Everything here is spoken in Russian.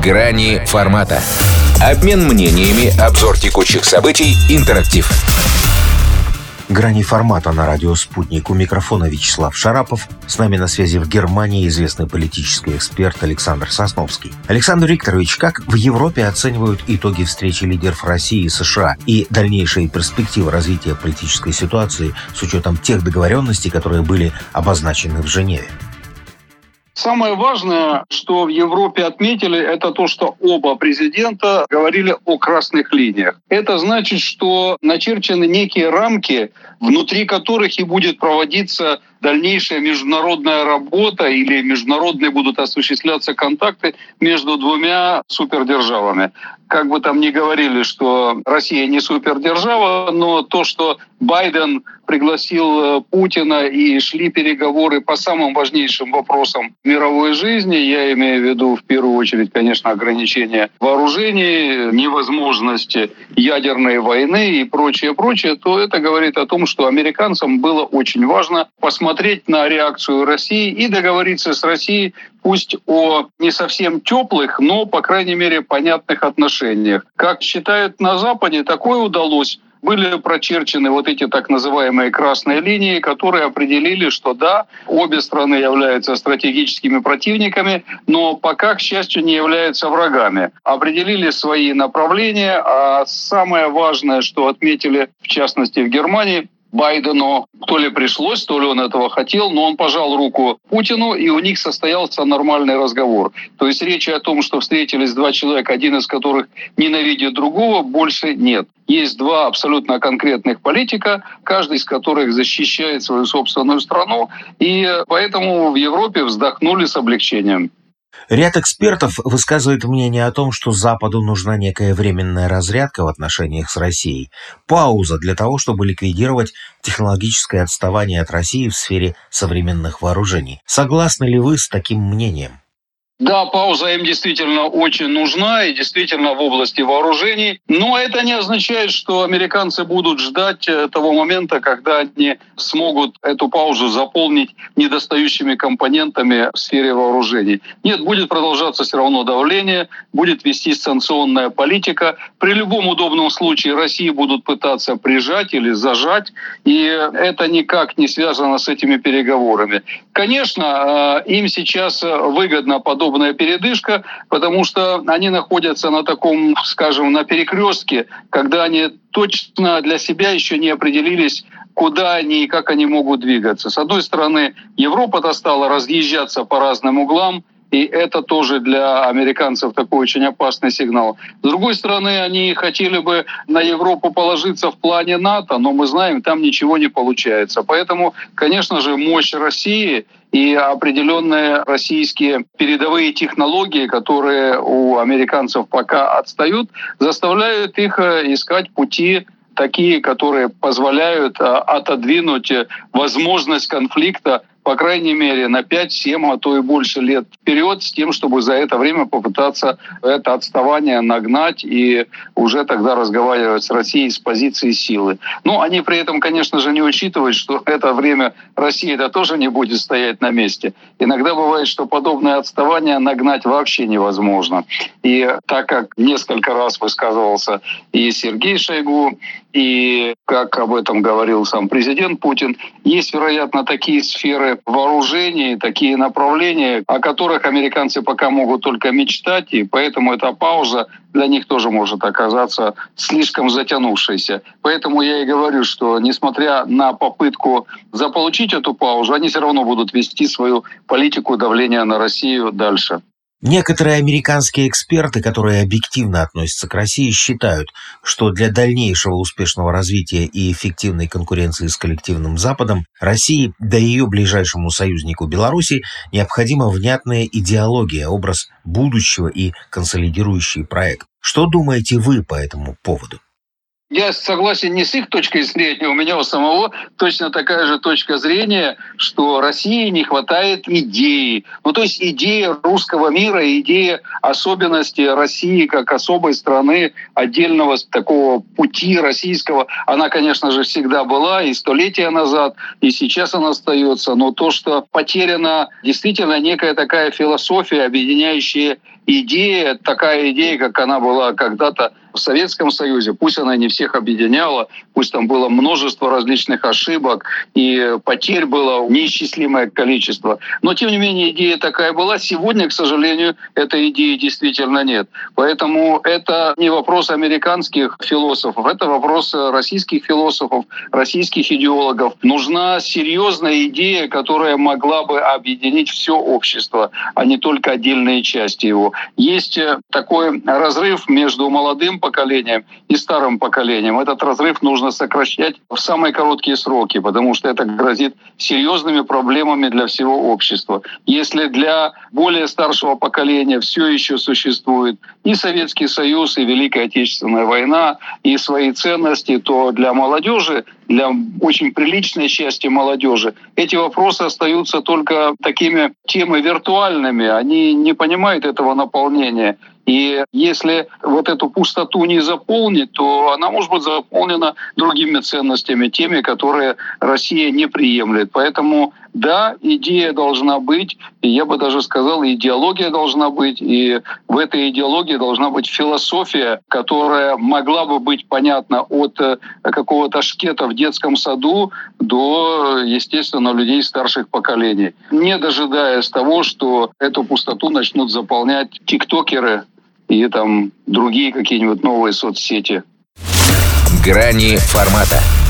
Грани формата. Обмен мнениями, обзор текущих событий, интерактив. Грани формата на радио «Спутник». У микрофона Вячеслав Шарапов. С нами на связи в Германии известный политический эксперт Александр Сосновский. Александр Викторович, как в Европе оценивают итоги встречи лидеров России и США и дальнейшие перспективы развития политической ситуации с учетом тех договоренностей, которые были обозначены в Женеве? Самое важное, что в Европе отметили, это то, что оба президента говорили о красных линиях. Это значит, что начерчены некие рамки, внутри которых и будет проводиться дальнейшая международная работа или международные будут осуществляться контакты между двумя супердержавами. Как бы там ни говорили, что Россия не супердержава, но то, что Байден пригласил Путина и шли переговоры по самым важнейшим вопросам мировой жизни, я имею в виду в первую очередь, конечно, ограничения вооружений, невозможности ядерной войны и прочее, то это говорит о том, что американцам было очень важно посмотреть на реакцию России и договориться с Россией, пусть о не совсем теплых, но, по крайней мере, понятных отношениях. Как считают на Западе, такое удалось. Были прочерчены вот эти так называемые красные линии, которые определили, что да, обе страны являются стратегическими противниками, но пока, к счастью, не являются врагами. Определили свои направления, а самое важное, что отметили, в частности, в Германии, Байдену то ли пришлось, то ли он этого хотел, но он пожал руку Путину, и у них состоялся нормальный разговор. То есть речи о том, что встретились два человека, один из которых ненавидит другого, больше нет. Есть два абсолютно конкретных политика, каждый из которых защищает свою собственную страну, и поэтому в Европе вздохнули с облегчением. Ряд экспертов высказывает мнение о том, что Западу нужна некая временная разрядка в отношениях с Россией, пауза для того, чтобы ликвидировать технологическое отставание от России в сфере современных вооружений. Согласны ли вы с таким мнением? Да, пауза им действительно очень нужна, и действительно в области вооружений. Но это не означает, что американцы будут ждать того момента, когда они смогут эту паузу заполнить недостающими компонентами в сфере вооружений. Нет, будет продолжаться все равно давление, будет вестись санкционная политика. При любом удобном случае России будут пытаться прижать или зажать, и это никак не связано с этими переговорами. Конечно, им сейчас выгодно подобная передышка, потому что они находятся на таком, скажем, на перекрестке, когда они точно для себя еще не определились, куда они и как они могут двигаться. С одной стороны, Европа-то стала разъезжаться по разным углам, и это тоже для американцев такой очень опасный сигнал. С другой стороны, они хотели бы на Европу положиться в плане НАТО, но мы знаем, там ничего не получается. Поэтому, конечно же, мощь России и определенные российские передовые технологии, которые у американцев пока отстают, заставляют их искать пути такие, которые позволяют отодвинуть возможность конфликта, по крайней мере, на 5-7, а то и больше лет вперед, с тем, чтобы за это время попытаться это отставание нагнать и уже тогда разговаривать с Россией с позиции силы. Но они при этом, конечно же, не учитывают, что это время Россия тоже не будет стоять на месте. Иногда бывает, что подобное отставание нагнать вообще невозможно. И так как несколько раз высказывался и Сергей Шойгу, и как об этом говорил сам президент Путин, есть, вероятно, такие сферы вооружений, такие направления, о которых американцы пока могут только мечтать, и поэтому эта пауза для них тоже может оказаться слишком затянувшейся. Поэтому я и говорю, что несмотря на попытку заполучить эту паузу, они все равно будут вести свою политику давления на Россию дальше. Некоторые американские эксперты, которые объективно относятся к России, считают, что для дальнейшего успешного развития и эффективной конкуренции с коллективным Западом России, да и ее ближайшему союзнику Беларуси, необходима внятная идеология, образ будущего и консолидирующий проект. Что думаете вы по этому поводу? Я согласен не с их точкой зрения, у меня у самого точно такая же точка зрения, что России не хватает идеи. То есть идея русского мира, идея особенности России как особой страны, отдельного такого пути российского, она, конечно же, всегда была и столетия назад, и сейчас она остается. Но то, что потеряна действительно некая такая философия, объединяющая идея, такая идея, как она была когда-то в Советском Союзе, пусть она не всех объединяла, пусть там было множество различных ошибок и потерь было неисчислимое количество, но тем не менее идея такая была. Сегодня, к сожалению, этой идеи действительно нет. Поэтому это не вопрос американских философов, это вопрос российских философов, российских идеологов. Нужна серьезная идея, которая могла бы объединить все общество, а не только отдельные части его. Есть такой разрыв между молодым поколением и старым поколением. Этот разрыв нужно сокращать в самые короткие сроки, потому что это грозит серьезными проблемами для всего общества. Если для более старшего поколения все еще существует и Советский Союз, и Великая Отечественная война, и свои ценности, то для молодежи, для очень приличной части молодежи, эти вопросы остаются только такими темами виртуальными. Они не понимают этого наполнения. И если вот эту пустоту не заполнить, то она может быть заполнена другими ценностями, теми, которые Россия не приемлет. Поэтому да, идея должна быть, и я бы даже сказал, идеология должна быть, и в этой идеологии должна быть философия, которая могла бы быть понятна от какого-то шкета в детском саду до, естественно, людей старших поколений, не дожидаясь того, что эту пустоту начнут заполнять тиктокеры и там другие какие-нибудь новые соцсети. Грани формата.